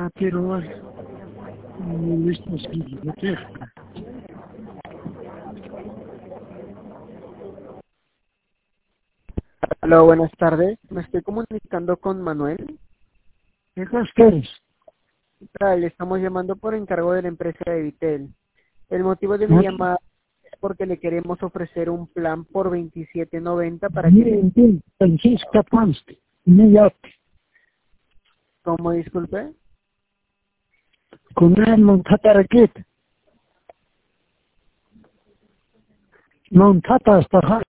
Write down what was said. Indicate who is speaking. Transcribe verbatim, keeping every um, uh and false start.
Speaker 1: Pero listo, sí, lo que
Speaker 2: Hola, buenas tardes. Me estoy comunicando con Manuel.
Speaker 1: ¿qué ustedes?
Speaker 2: Ah, Le estamos llamando por encargo de la empresa de Vitel. El motivo de mi
Speaker 1: ¿No?
Speaker 2: llamada es porque le queremos ofrecer un plan por veintisiete noventa para que le...
Speaker 1: Bien, bien, Francisca Ponce, inmediato,
Speaker 2: ¿Cómo disculpe?
Speaker 1: con una montata raqueta, montata hasta